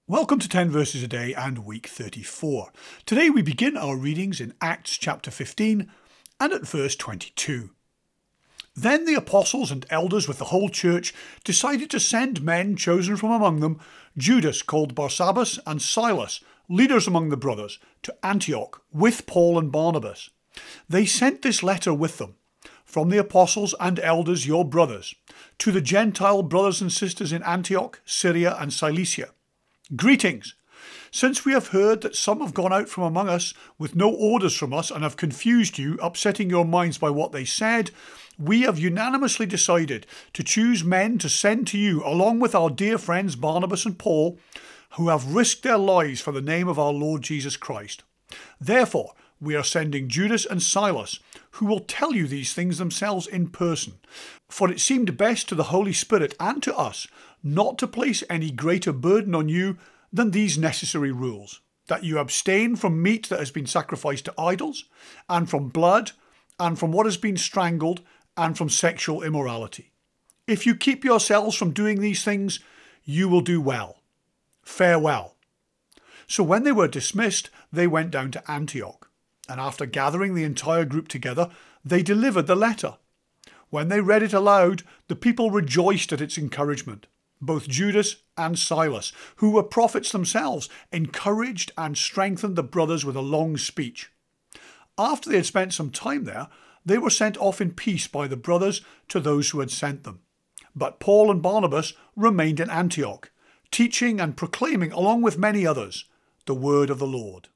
Welcome to 10 Verses a Day and week 34. Today we begin our readings in Acts chapter 15 and at verse 22. Then the apostles and elders with the whole church decided to send men chosen from among them, Judas called Barsabbas and Silas, leaders among the brothers, to Antioch with Paul and Barnabas. They sent this letter with them, from the apostles and elders your brothers, to the Gentile brothers and sisters in Antioch, Syria and Cilicia. Greetings! Since we have heard that some have gone out from among us with no orders from us and have confused you, upsetting your minds by what they said, we have unanimously decided to choose men to send to you along with our dear friends Barnabas and Paul, who have risked their lives for the name of our Lord Jesus Christ. Therefore, we are sending Judas and Silas, who will tell you these things themselves in person. For it seemed best to the Holy Spirit and to us not to place any greater burden on you than these necessary rules, that you abstain from meat that has been sacrificed to idols, and from blood, and from what has been strangled, and from sexual immorality. If you keep yourselves from doing these things, you will do well. Farewell. So when they were dismissed, they went down to Antioch, and after gathering the entire group together, they delivered the letter. When they read it aloud, the people rejoiced at its encouragement. Both Judas and Silas, who were prophets themselves, encouraged and strengthened the brothers with a long speech. After they had spent some time there, they were sent off in peace by the brothers to those who had sent them. But Paul and Barnabas remained in Antioch, teaching and proclaiming, along with many others, the word of the Lord.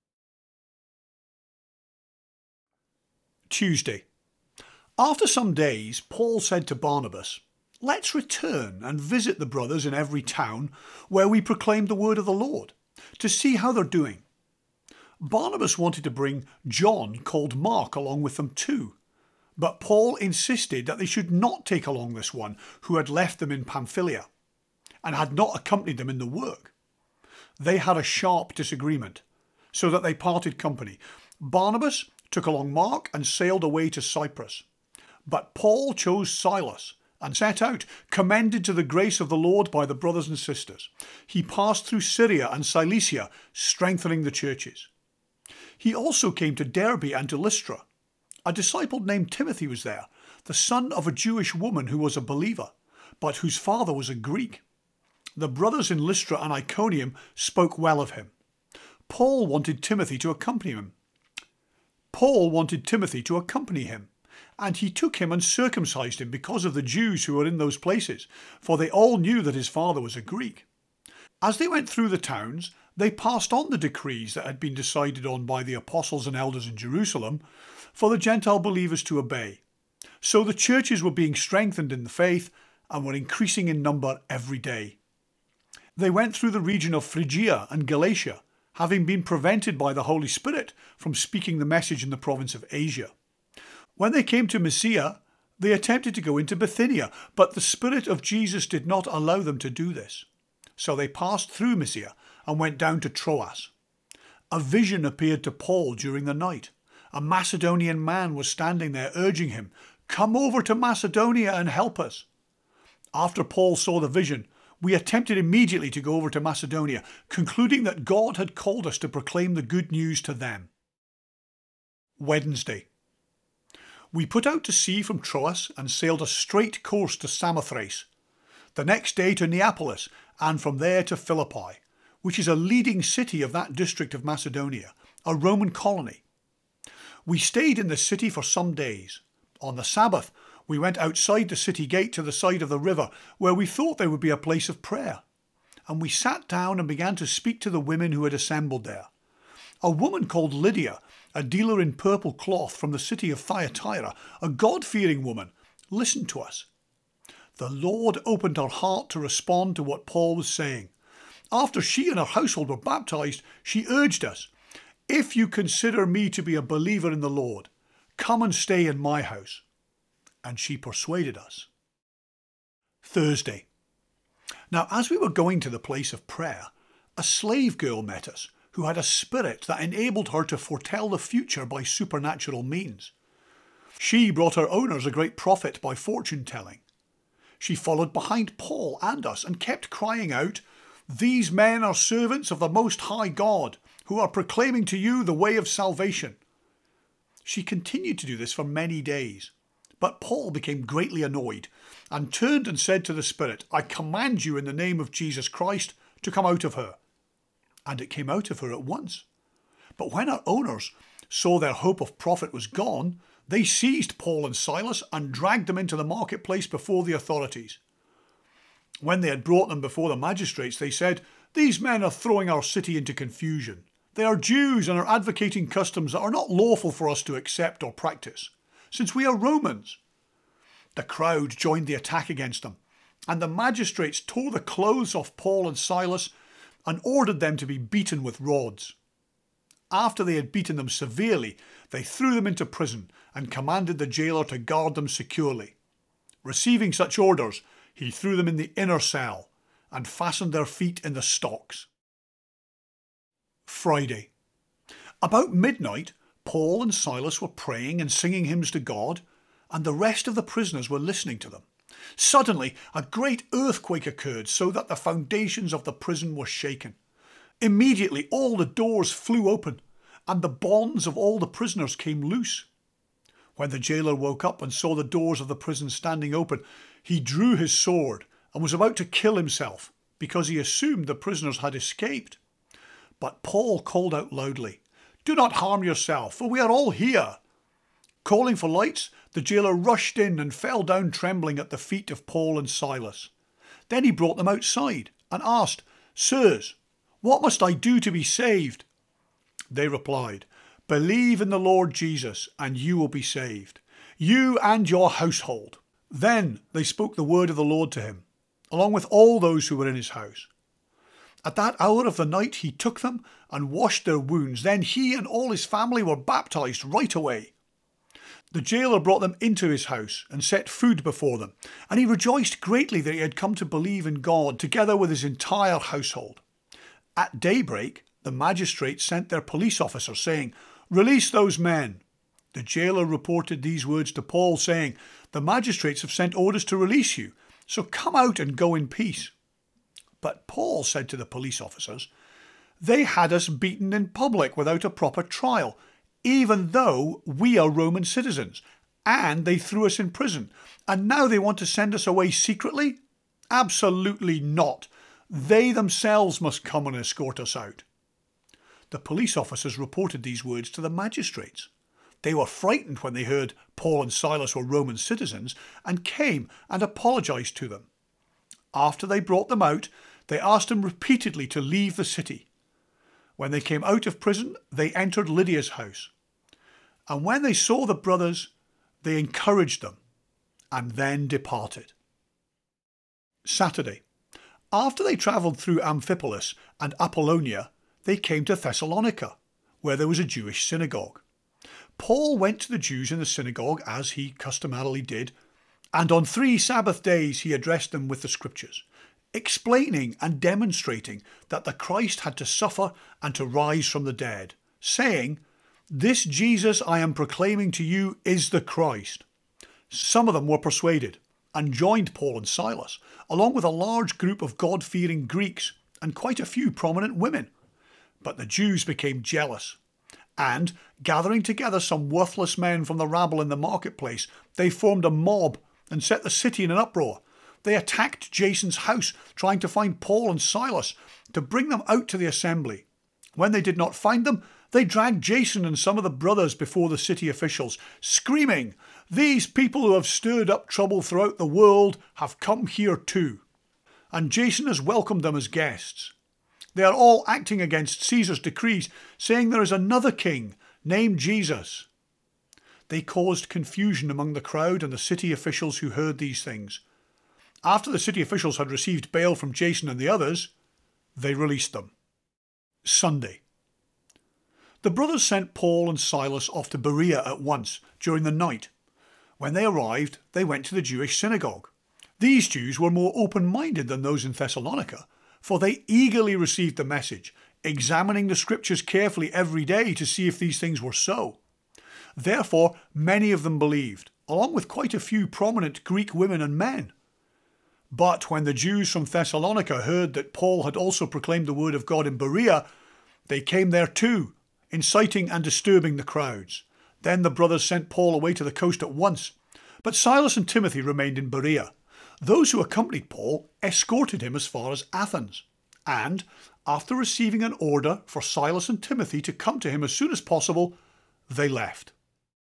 Tuesday. After some days, Paul said to Barnabas, "Let's return and visit the brothers in every town where we proclaim the word of the Lord, to see how they're doing." Barnabas wanted to bring John, called Mark, along with them too, but Paul insisted that they should not take along this one who had left them in Pamphylia and had not accompanied them in the work. They had a sharp disagreement, so that they parted company. Barnabas took along Mark and sailed away to Cyprus, but Paul chose Silas and set out, commended to the grace of the Lord by the brothers and sisters. He passed through Syria and Cilicia, strengthening the churches. He also came to Derbe and to Lystra. A disciple named Timothy was there, the son of a Jewish woman who was a believer, but whose father was a Greek. The brothers in Lystra and Iconium spoke well of him. Paul wanted Timothy to accompany him, and he took him and circumcised him because of the Jews who were in those places, for they all knew that his father was a Greek. As they went through the towns, they passed on the decrees that had been decided on by the apostles and elders in Jerusalem for the Gentile believers to obey. So the churches were being strengthened in the faith and were increasing in number every day. They went through the region of Phrygia and Galatia, having been prevented by the Holy Spirit from speaking the message in the province of Asia. When they came to Mysia, they attempted to go into Bithynia, but the Spirit of Jesus did not allow them to do this. So they passed through Mysia and went down to Troas. A vision appeared to Paul during the night. A Macedonian man was standing there urging him, "Come over to Macedonia and help us." After Paul saw the vision, we attempted immediately to go over to Macedonia, concluding that God had called us to proclaim the good news to them. Wednesday. We put out to sea from Troas and sailed a straight course to Samothrace, the next day to Neapolis, and from there to Philippi, which is a leading city of that district of Macedonia, a Roman colony. We stayed in the city for some days. On the Sabbath, we went outside the city gate to the side of the river, where we thought there would be a place of prayer. And we sat down and began to speak to the women who had assembled there. A woman called Lydia, a dealer in purple cloth from the city of Thyatira, a God-fearing woman, listened to us. The Lord opened her heart to respond to what Paul was saying. After she and her household were baptized, she urged us, "If you consider me to be a believer in the Lord, come and stay in my house." And she persuaded us. Thursday. Now, as we were going to the place of prayer, a slave girl met us, who had a spirit that enabled her to foretell the future by supernatural means. She brought her owners a great profit by fortune-telling. She followed behind Paul and us and kept crying out, These men are servants of the Most High God, who are proclaiming to you the way of salvation." She continued to do this for many days. But Paul became greatly annoyed and turned and said to the spirit, "I command you in the name of Jesus Christ to come out of her." And it came out of her at once. But when her owners saw their hope of profit was gone, they seized Paul and Silas and dragged them into the marketplace before the authorities. When they had brought them before the magistrates, they said, "These men are throwing our city into confusion. They are Jews and are advocating customs that are not lawful for us to accept or practice, since we are Romans." The crowd joined the attack against them, and the magistrates tore the clothes off Paul and Silas and ordered them to be beaten with rods. After they had beaten them severely, they threw them into prison and commanded the jailer to guard them securely. Receiving such orders, he threw them in the inner cell and fastened their feet in the stocks. Friday. About midnight, Paul and Silas were praying and singing hymns to God, and the rest of the prisoners were listening to them. Suddenly, a great earthquake occurred, so that the foundations of the prison were shaken. Immediately, all the doors flew open, and the bonds of all the prisoners came loose. When the jailer woke up and saw the doors of the prison standing open, he drew his sword and was about to kill himself, because he assumed the prisoners had escaped. But Paul called out loudly, "Do not harm yourself, for we are all here." Calling for lights, the jailer rushed in and fell down trembling at the feet of Paul and Silas. Then he brought them outside and asked, "Sirs, what must I do to be saved?" They replied, "Believe in the Lord Jesus, and you will be saved, you and your household." Then they spoke the word of the Lord to him, along with all those who were in his house. At that hour of the night he took them and washed their wounds. Then he and all his family were baptized right away. The jailer brought them into his house and set food before them, and he rejoiced greatly that he had come to believe in God, together with his entire household. At daybreak, the magistrates sent their police officer, saying, "Release those men." The jailer reported these words to Paul, saying, "The magistrates have sent orders to release you, so come out and go in peace." But Paul said to the police officers, "They had us beaten in public without a proper trial, even though we are Roman citizens, and they threw us in prison, and now they want to send us away secretly? Absolutely not. They themselves must come and escort us out." The police officers reported these words to the magistrates. They were frightened when they heard Paul and Silas were Roman citizens and came and apologized to them. After they brought them out, they asked them repeatedly to leave the city. When they came out of prison, they entered Lydia's house. And when they saw the brothers, they encouraged them and then departed. Saturday. After they travelled through Amphipolis and Apollonia, they came to Thessalonica, where there was a Jewish synagogue. Paul went to the Jews in the synagogue, as he customarily did, and on 3 Sabbath days he addressed them with the scriptures, explaining and demonstrating that the Christ had to suffer and to rise from the dead, saying, "This Jesus I am proclaiming to you is the Christ." Some of them were persuaded and joined Paul and Silas, along with a large group of God-fearing Greeks and quite a few prominent women. But the Jews became jealous, and, gathering together some worthless men from the rabble in the marketplace, they formed a mob and set the city in an uproar. They attacked Jason's house, trying to find Paul and Silas to bring them out to the assembly. When they did not find them, they dragged Jason and some of the brothers before the city officials, screaming, "These people who have stirred up trouble throughout the world have come here too, and Jason has welcomed them as guests. They are all acting against Caesar's decrees, saying there is another king named Jesus." They caused confusion among the crowd and the city officials who heard these things. After the city officials had received bail from Jason and the others, they released them. Sunday. The brothers sent Paul and Silas off to Berea at once during the night. When they arrived, they went to the Jewish synagogue. These Jews were more open-minded than those in Thessalonica, for they eagerly received the message, examining the scriptures carefully every day to see if these things were so. Therefore, many of them believed, along with quite a few prominent Greek women and men. But when the Jews from Thessalonica heard that Paul had also proclaimed the word of God in Berea, they came there too, inciting and disturbing the crowds. Then the brothers sent Paul away to the coast at once, but Silas and Timothy remained in Berea. Those who accompanied Paul escorted him as far as Athens, and, after receiving an order for Silas and Timothy to come to him as soon as possible, they left.